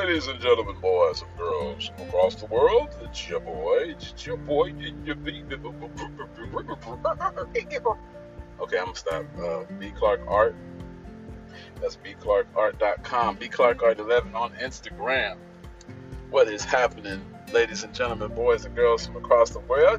Ladies and gentlemen, boys and girls from across the world, it's your boy, Okay, I'm gonna stop. B Clark Art. That's bclarkart.com. bclarkart11 on Instagram. What is happening, ladies and gentlemen, boys and girls from across the world?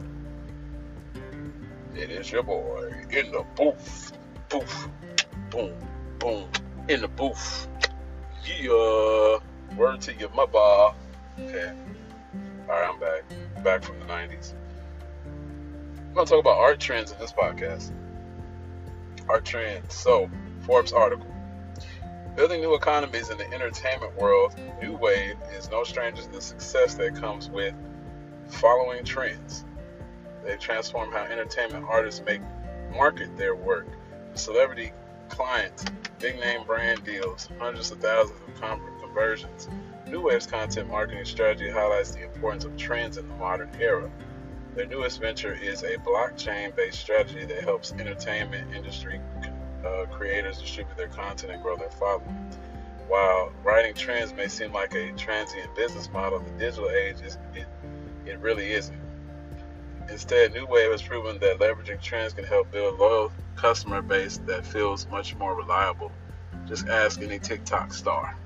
It is your boy in the booth. Booth. Boom. Boom. In the booth. Yeah. Word to your mother. Okay. Alright, I'm back. Back from the 90s. I'm going to talk about art trends in this podcast. Art trends. So, Forbes article. Building new economies in the entertainment world, New Wave is no stranger to the success that comes with following trends. They transform how entertainment artists market their work. Celebrity clients, big name brand deals, hundreds of thousands of conversions. New Wave's content marketing strategy highlights the importance of trends in the modern era. Their newest venture is a blockchain-based strategy that helps entertainment industry creators distribute their content and grow their following. While writing trends may seem like a transient business model, the digital age it really isn't. Instead, New Wave has proven that leveraging trends can help build a loyal customer base that feels much more reliable. Just ask any TikTok star.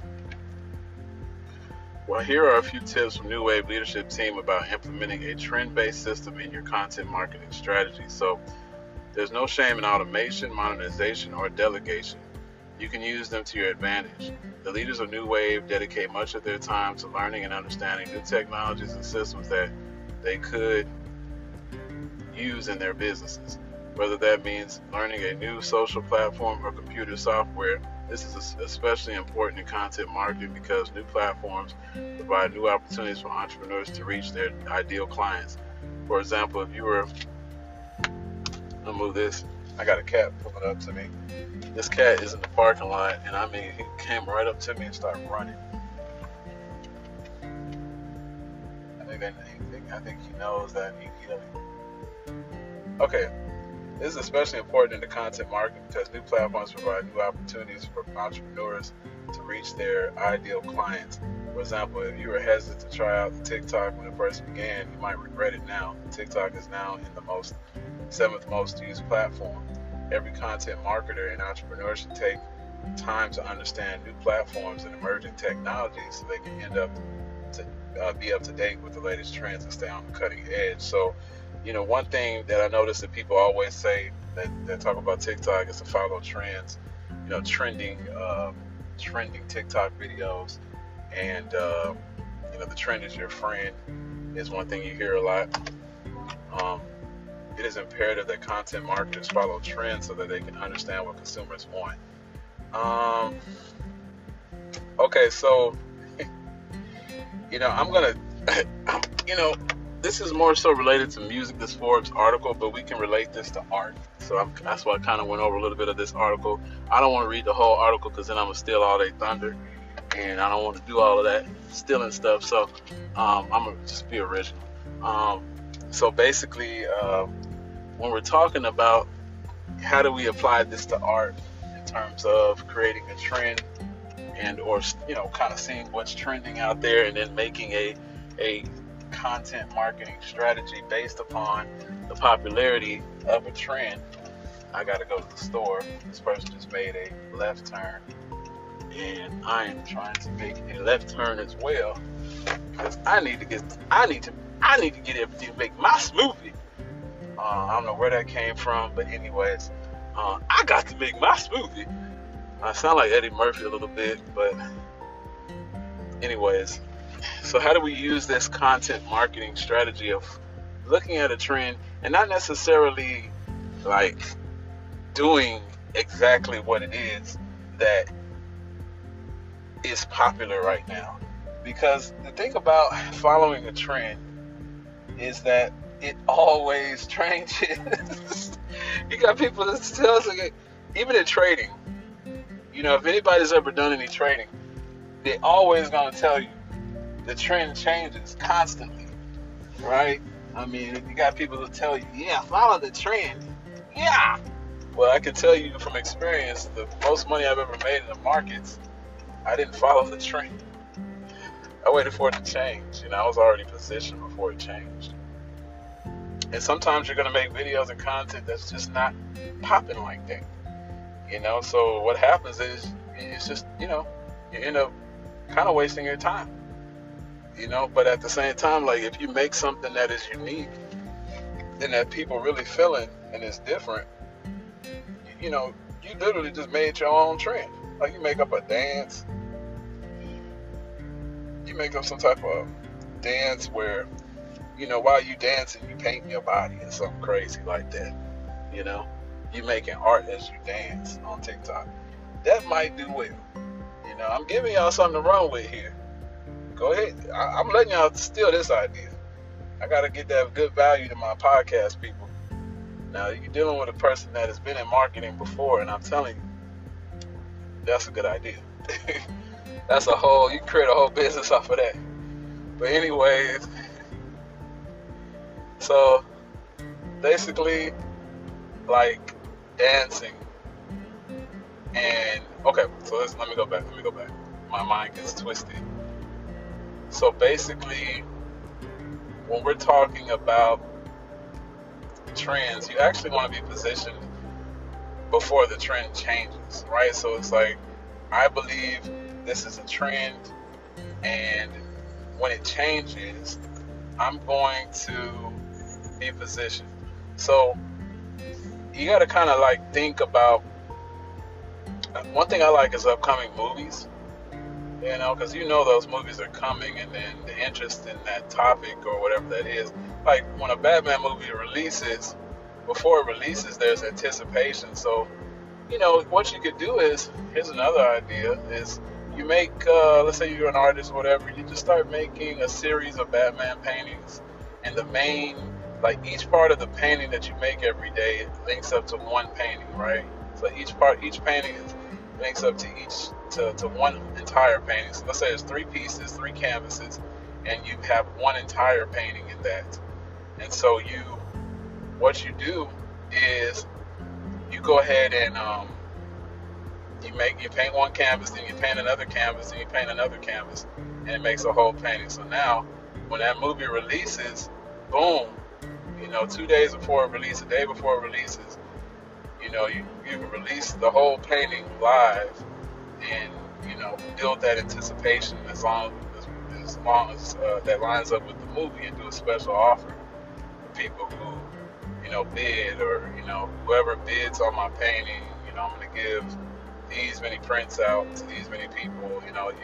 Well, here are a few tips from New Wave leadership team about implementing a trend-based system in your content marketing strategy. So, there's no shame in automation, monetization, or delegation. You can use them to your advantage. The leaders of New Wave dedicate much of their time to learning and understanding new technologies and systems that they could use in their businesses. Whether that means learning a new social platform or computer software, this is especially important in content marketing because new platforms provide new opportunities for entrepreneurs to reach their ideal clients. For example, if you were, I'll move this, I got a cat pulling up to me. This cat is in the parking lot, and I mean, he came right up to me and started running. I think he knows that he doesn't. Okay. This is especially important in the content marketing because new platforms provide new opportunities for entrepreneurs to reach their ideal clients. For example, if you were hesitant to try out the TikTok when it first began, you might regret it now. TikTok is now in the seventh most used platform. Every content marketer and entrepreneur should take time to understand new platforms and emerging technologies so they can be up to date with the latest trends and stay on the cutting edge. So, one thing that I notice that people always say that talk about TikTok is to follow trends, trending TikTok videos, and the trend is your friend is one thing you hear a lot. It is imperative that content marketers follow trends so that they can understand what consumers want. Okay, so I'm gonna, this is more so related to music, this Forbes article, but we can relate this to art. So that's why I kind of went over a little bit of this article. I don't want to read the whole article because then I'm going to steal all their thunder. And I don't want to do all of that stealing stuff. So I'm going to just be original. So basically, when we're talking about how do we apply this to art in terms of creating a trend or kind of seeing what's trending out there and then making a content marketing strategy based upon the popularity of a trend. I gotta go to the store. This person just made a left turn, and I am trying to make a left turn as well because I need to get everything to make my smoothie. I don't know where that came from, but anyways, I got to make my smoothie. I sound like Eddie Murphy a little bit, but anyways. So how do we use this content marketing strategy of looking at a trend and not necessarily like doing exactly what it is that is popular right now? Because the thing about following a trend is that it always changes. You got people that tell us, like, even in trading, if anybody's ever done any trading, they're always going to tell you the trend changes constantly, right? I mean, if you got people who tell you, yeah, follow the trend. Yeah. Well, I can tell you from experience, the most money I've ever made in the markets, I didn't follow the trend. I waited for it to change. I was already positioned before it changed. And sometimes you're going to make videos and content that's just not popping like that. So what happens is it's just, you end up kind of wasting your time. But at the same time, like if you make something that is unique and that people really feeling and it's different, you literally just made your own trend. Like you make up a dance, you make up some type of dance where, while you dancing, you paint your body or something crazy like that. You making art as you dance on TikTok. That might do well. I'm giving y'all something to run with here. Go ahead. I'm letting y'all steal this idea. I got to get that good value to my podcast people. Now, you're dealing with a person that has been in marketing before, and I'm telling you, that's a good idea. You create a whole business off of that. But anyways, so basically, like dancing and okay, so let me go back. My mind gets twisted. So basically, when we're talking about trends, you actually want to be positioned before the trend changes, right? So it's like, I believe this is a trend, and when it changes, I'm going to be positioned. So you got to kind of like think about, one thing I like is upcoming movies, because those movies are coming, and then the interest in that topic or whatever that is. Like when a Batman movie releases, before it releases, there's anticipation. So, what you could do is, here's another idea, is you make, let's say you're an artist or whatever, you just start making a series of Batman paintings, and the main, like each part of the painting that you make every day links up to one painting, right? So each painting links up to one entire painting. So let's say it's 3 pieces, 3 canvases, and you have one entire painting in that. And so what you do is you go ahead and you paint one canvas, then you paint another canvas, then you paint another canvas, and it makes a whole painting. So now when that movie releases, boom, 2 days before it releases, a day before it releases, you can release the whole painting live and, build that anticipation as long as that lines up with the movie, and do a special offer for people who, bid, or, whoever bids on my painting, I'm going to give these many prints out to these many people.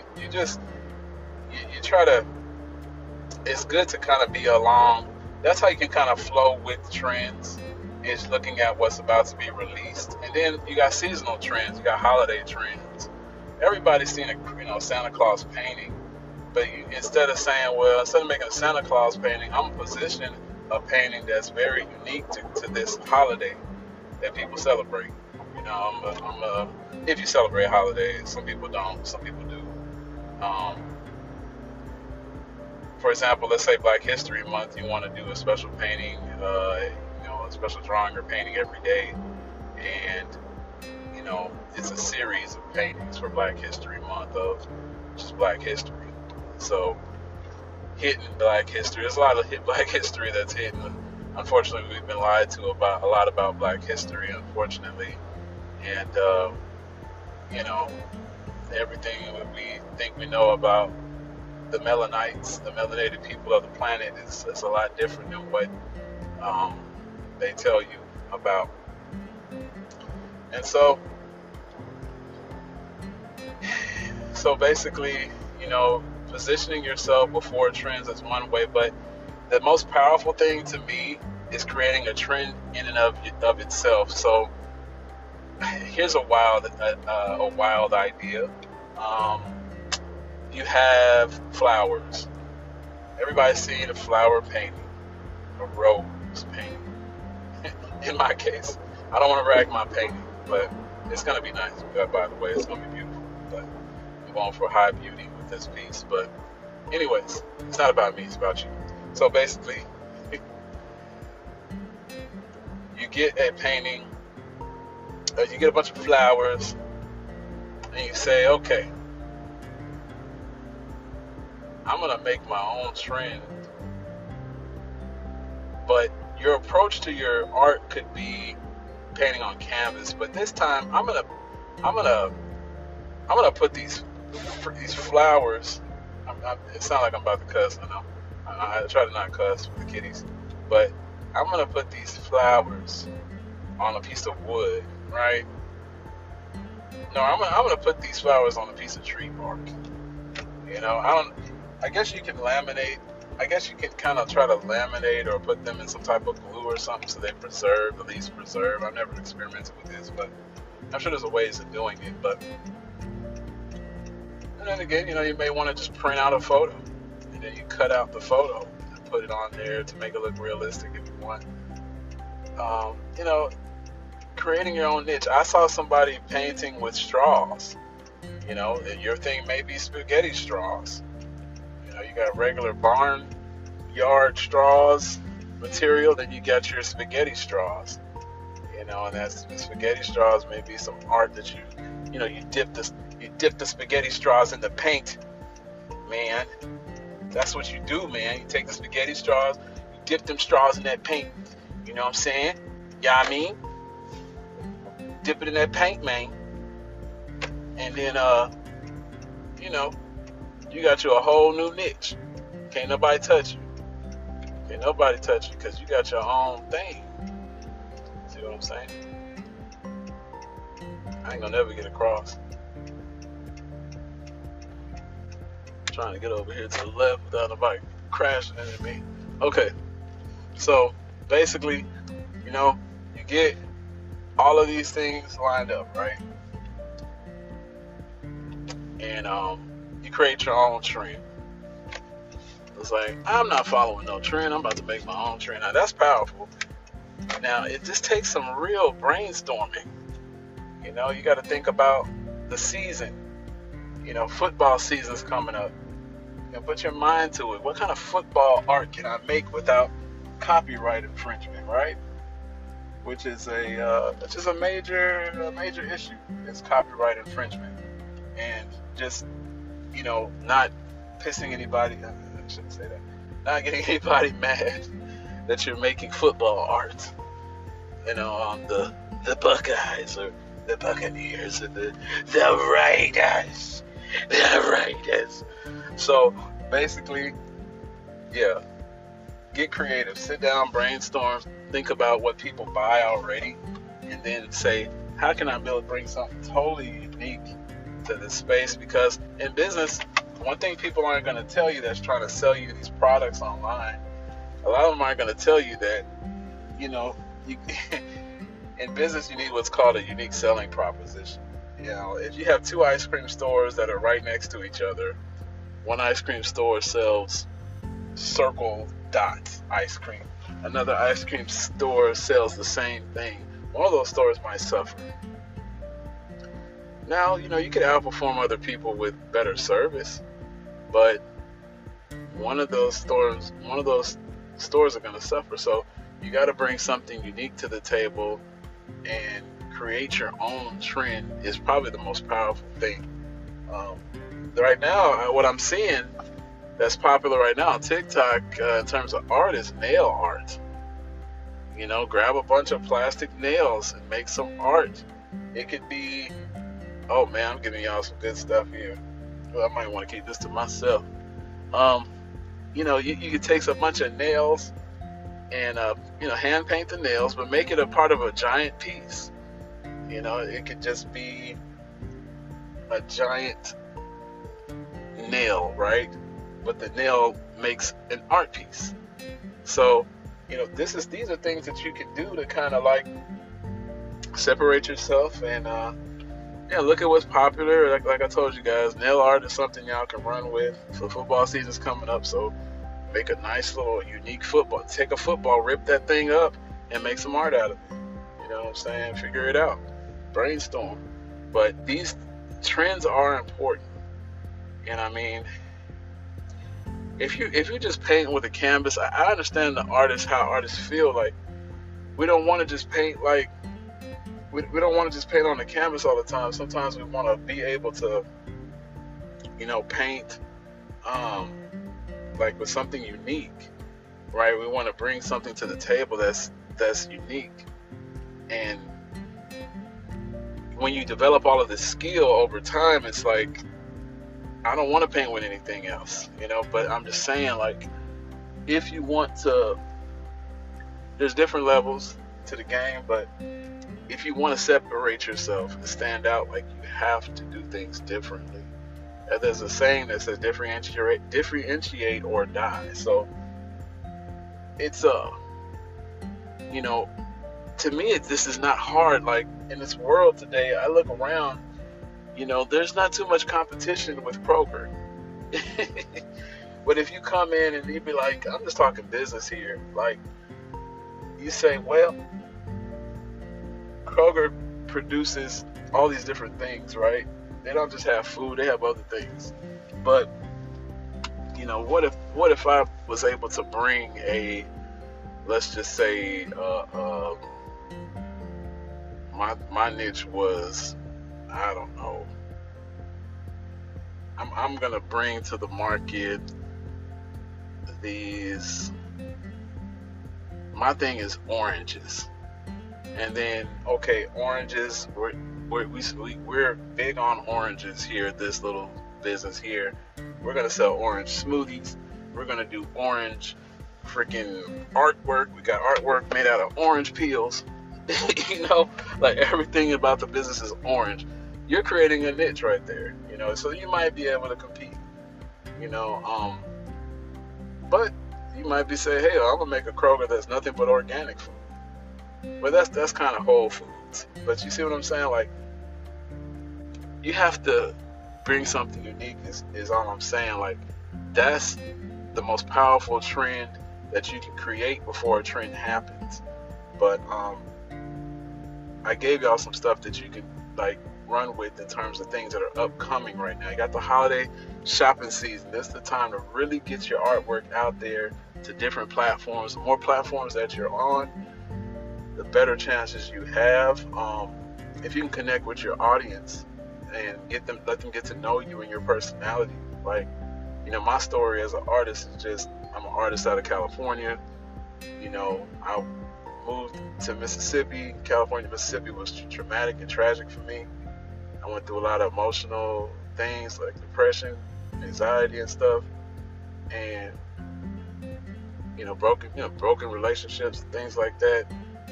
You try to, it's good to kind of be along. That's how you can kind of flow with trends, is looking at what's about to be released. And then you got seasonal trends, you got holiday trends. Everybody's seen a Santa Claus painting, but instead of making a Santa Claus painting, I'm positioning a painting that's very unique to this holiday that people celebrate. If you celebrate holidays, some people don't, some people do. For example, let's say Black History Month, you want to do a special painting, a special drawing or painting every day, and it's a series of paintings for Black History Month of just Black history. So hidden Black history, there's a lot of Black history that's hidden. Unfortunately, we've been lied to about a lot about Black history, unfortunately, and everything we think we know about the melanites, the melanated people of the planet, is a lot different than what they tell you about. And so basically, positioning yourself before trends is one way, but the most powerful thing to me is creating a trend in and of itself. So here's a wild idea. You have flowers. Everybody's seen a flower painting, a rose painting. In my case, I don't want to rag my painting, but it's going to be nice. By the way, it's going to be beautiful. But I'm going for high beauty with this piece. But anyways, it's not about me, it's about you. So basically, you get a painting, you get a bunch of flowers, and you say, okay, I'm gonna make my own trend. But your approach to your art could be painting on canvas. But this time, I'm gonna put these flowers. It sounds like I'm about to cuss. I know. I try to not cuss for the kiddies, but I'm gonna put these flowers on a piece of wood, right? No, I'm gonna put these flowers on a piece of tree bark. You know, I guess you can laminate. I guess you can kind of try to laminate or put them in some type of glue or something so they preserve, at least preserve. I've never experimented with this, but I'm sure there's ways of doing it. But and then again, you know, you may want to just print out a photo and then you cut out the photo and put it on there to make it look realistic if you want. You know, creating your own niche. I saw somebody painting with straws. You know, and your thing may be spaghetti straws. You know, you got regular barn yard straws material, then you got your spaghetti straws. You know, and that's the spaghetti straws may be some art that you know, you dip the spaghetti straws in the paint, man. That's what you do, man. You take the spaghetti straws, you dip them straws in that paint. You know what I'm saying? Yeah, I mean, dip it in that paint, man. And then, you know, you got you a whole new niche. Can't nobody touch you. Can't nobody touch you because you got your own thing. See what I'm saying? I ain't gonna never get across. Trying to get over here to the left without nobody crashing into me. Okay, so basically, you know, you get all of these things lined up, right? And you create your own trend. It's like, I'm not following no trend. I'm about to make my own trend. Now that's powerful. Now it just takes some real brainstorming. You know, you got to think about the season. You know, football season's coming up. You know, put your mind to it. What kind of football art can I make without copyright infringement, right? Which is a major issue. Is copyright infringement, and just, you know, not pissing anybody. I shouldn't say that. Not getting anybody mad that you're making football art. You know, on the Buckeyes or the Buccaneers and the Raiders. The Raiders. So basically, yeah, get creative. Sit down, brainstorm, think about what people buy already, and then say, how can I bring something totally unique to this space? Because in business, one thing people aren't going to tell you that's trying to sell you these products online, a lot of them aren't going to tell you that, you know, in business you need what's called a unique selling proposition. You know, if you have two ice cream stores that are right next to each other, one ice cream store sells circle dot ice cream. Another ice cream store sells the same thing. One of those stores might suffer. Now, you know, you could outperform other people with better service, but one of those stores are going to suffer. So you got to bring something unique to the table and create your own trend is probably the most powerful thing. Right now, what I'm seeing that's popular right now on TikTok in terms of art is nail art. You know, grab a bunch of plastic nails and make some art. It could be, oh man, I'm giving y'all some good stuff here. Well, I might want to keep this to myself. You know, you could take a bunch of nails and, you know, hand paint the nails, but make it a part of a giant piece. You know, it could just be a giant nail, right? But the nail makes an art piece. So, you know, these are things that you can do to kind of like separate yourself and yeah, look at what's popular. Like I told you guys, nail art is something y'all can run with. So football season's coming up, so make a nice little unique football. Take a football, rip that thing up, and make some art out of it. You know what I'm saying? Figure it out. Brainstorm. But these trends are important. And I mean, if you just paint with a canvas, I understand how artists feel. Like, we don't want to just paint like we don't want to just paint on the canvas all the time. Sometimes we want to be able to, you know, paint like with something unique, right? We want to bring something to the table that's unique. And when you develop all of this skill over time, it's like, I don't want to paint with anything else, but I'm just saying, like, if you want to, there's different levels to the game, but if you want to separate yourself and stand out, like, you have to do things differently. And there's a saying that says differentiate or die. So it's to me, this is not hard. Like, in this world today, I look around, there's not too much competition with Kroger. But if you come in and you be like, I'm just talking business here, like, you say, well, Kroger produces all these different things, right? They don't just have food, they have other things. But, what if I was able to bring let's just say, my niche was, I don't know, I'm gonna bring to the market my thing is oranges. And then, okay, oranges, we're big on oranges here at this little business here. We're gonna sell orange smoothies. We're gonna do orange freaking artwork. We got artwork made out of orange peels. Like, everything about the business is orange. You're creating a niche right there, so you might be able to compete, but you might be saying, hey, I'm gonna make a Kroger that's nothing but organic food. But that's kind of Whole Foods. But you see what I'm saying? Like, you have to bring something unique is all I'm saying. Like, that's the most powerful trend that you can create before a trend happens. But I gave y'all some stuff that you can, like, run with in terms of things that are upcoming right now. You got the holiday shopping season. This is the time to really get your artwork out there to different platforms. The more platforms that you're on, the better chances you have. If you can connect with your audience and let them get to know you and your personality. Like, my story as an artist is just, I'm an artist out of California. I moved to Mississippi. California, Mississippi was traumatic and tragic for me. I went through a lot of emotional things like depression, anxiety and stuff. And, broken relationships, things like that.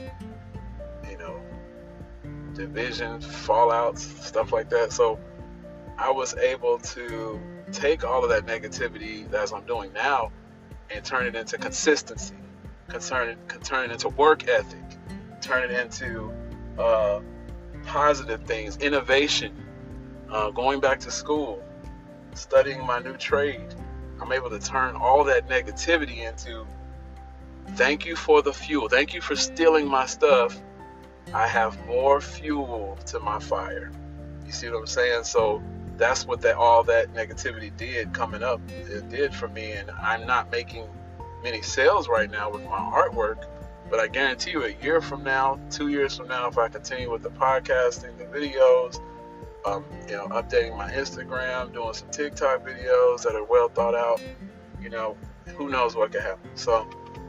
Divisions, fallouts, stuff like that. So I was able to take all of that negativity as I'm doing now and turn it into consistency, turn it into work ethic, turn it into positive things, innovation, going back to school, studying my new trade. I'm able to turn all that negativity into, thank you for the fuel. Thank you for stealing my stuff. I have more fuel to my fire. You see what I'm saying? So that's what all that negativity did coming up. It did for me, and I'm not making many sales right now with my artwork, but I guarantee you a year from now, 2 years from now, if I continue with the podcasting, the videos, updating my Instagram, doing some TikTok videos that are well thought out, who knows what could happen. So,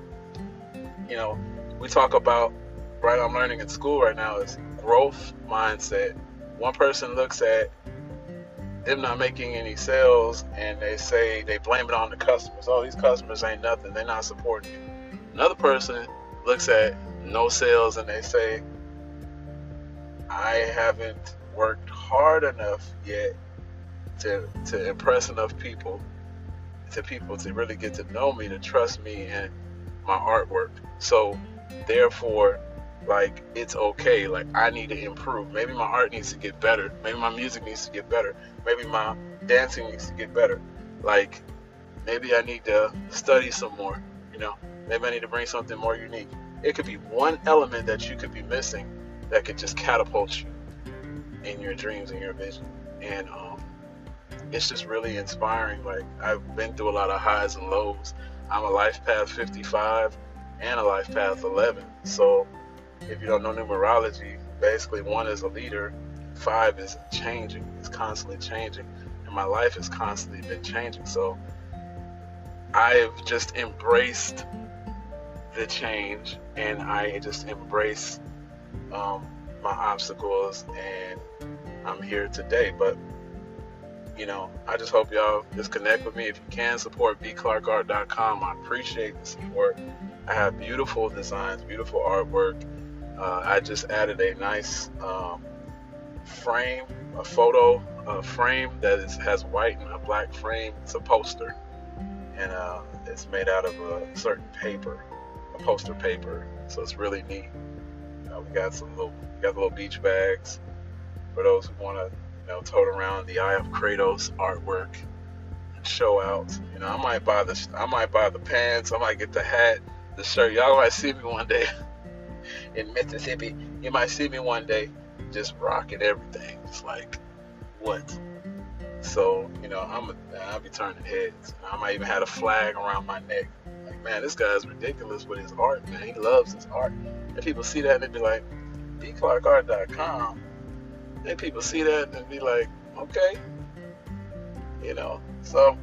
we talk about, right, I'm learning in school right now is growth mindset. One person looks at them not making any sales and they blame it on the customers. Oh, these customers ain't nothing. They're not supporting you. Another person looks at no sales and they say, I haven't worked hard enough yet to impress enough people to really get to know me, to trust me and my artwork. So therefore, like, it's okay. Like, I need to improve. Maybe my art needs to get better. Maybe my music needs to get better. Maybe my dancing needs to get better. Like, maybe I need to study some more. Maybe I need to bring something more unique. It could be one element that you could be missing that could just catapult you in your dreams and your vision. And it's just really inspiring. Like, I've been through a lot of highs and lows. I'm a life path 55 and a life path 11. So if you don't know numerology, basically 1 is a leader, 5 is changing. It's constantly changing. And my life has constantly been changing. So I've just embraced the change, and I just embrace my obstacles, and I'm here today. But I just hope y'all just connect with me. If you can, support bclarkart.com. I appreciate the support. I have beautiful designs, beautiful artwork. I just added a nice frame, a photo frame that has white and a black frame. It's a poster, and it's made out of a certain paper, a poster paper. So it's really neat. We got little beach bags for those who want to tote around the Eye of Kratos artwork and show out. I might buy the pants. I might get the hat, the shirt. Y'all might see me one day in Mississippi. You might see me one day just rocking everything. It's like, what? So, I'll be turning heads. I might even have a flag around my neck. Like, man, this guy's ridiculous with his art, man. He loves his art. And people see that and they be like, bclarkart.com. And people see that and be like, okay. So,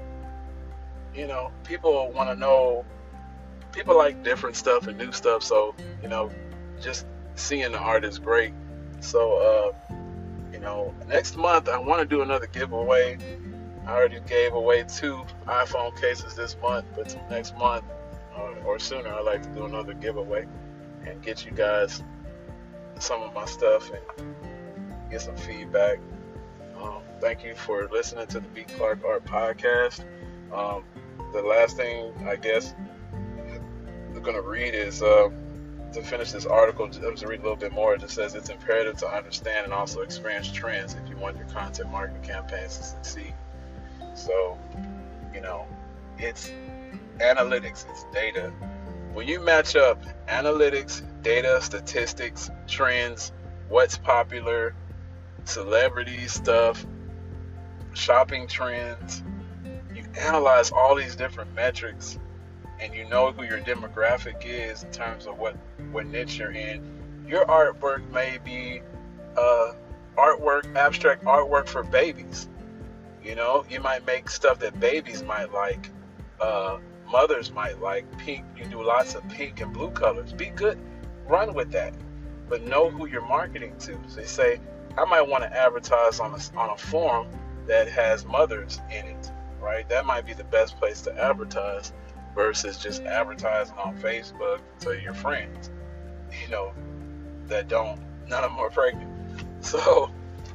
people want to know, people like different stuff and new stuff. So, just seeing the art is great. So, next month I want to do another giveaway. I already gave away 2 iPhone cases this month, but next month or sooner, I'd like to do another giveaway and get you guys some of my stuff and get some feedback. Thank you for listening to the B. Clark Art Podcast. The last thing I guess I'm going to read is to finish this article, to read a little bit more. It just says it's imperative to understand and also experience trends if you want your content marketing campaigns to succeed. So, it's analytics, it's data. When you match up analytics, data, statistics, trends, what's popular, celebrity stuff, shopping trends, you analyze all these different metrics, and you know who your demographic is in terms of what niche you're in. Your artwork may be abstract artwork for babies. You might make stuff that babies might like, mothers might like. Pink, you do lots of pink and blue colors. Be good, run with that, but know who you're marketing to. So you say, I might want to advertise on a forum that has mothers in it, right? That might be the best place to advertise versus just advertising on Facebook to your friends, that none of them are pregnant. So,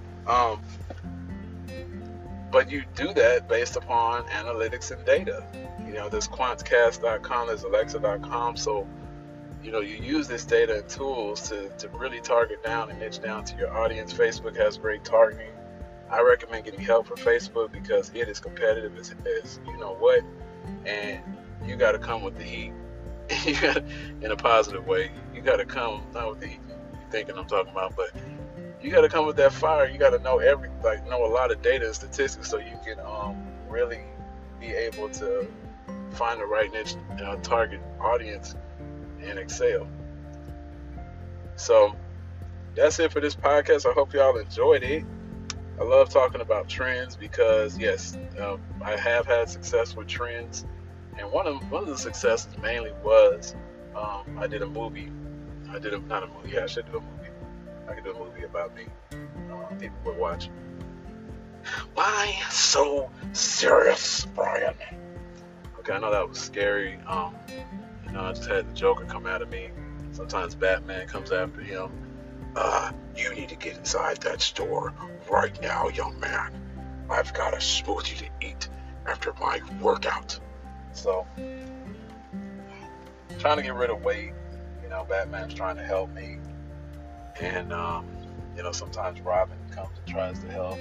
but you do that based upon analytics and data. There's quantcast.com, there's alexa.com. So, you use this data and tools to really target down and niche down to your audience. Facebook has great targeting. I recommend getting help from Facebook because it is competitive as you know what, and you got to come with the heat. In a positive way. You got to come, not with the heat you're thinking I'm talking about, but you got to come with that fire. You got to know know a lot of data and statistics so you can really be able to find the right niche, target audience, and excel. So that's it for this podcast. I hope y'all enjoyed it. I love talking about trends because yes, I have had success with trends, and one of the successes mainly was I did a movie. I should do a movie. I could do a movie about me. People would watch. Why so serious, Brian? Okay, I know that was scary. I just had the Joker come out of me. Sometimes Batman comes after him. You need to get inside that store right now, young man. I've got a smoothie to eat after my workout. So, trying to get rid of weight. Batman's trying to help me. And, sometimes Robin comes and tries to help.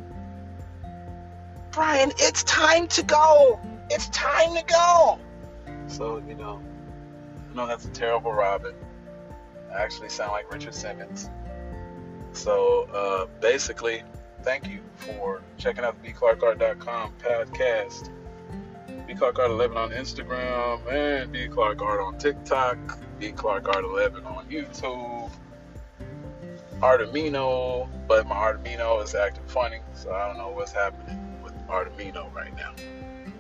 Brian, it's time to go. It's time to go. So, I know that's a terrible Robin. I actually sound like Richard Simmons. So, basically, thank you for checking out the bclarkart.com podcast. bclarkart11 on Instagram and bclarkart on TikTok. bclarkart11 on YouTube. Artemino, but my Artemino is acting funny, so I don't know what's happening with Artemino right now.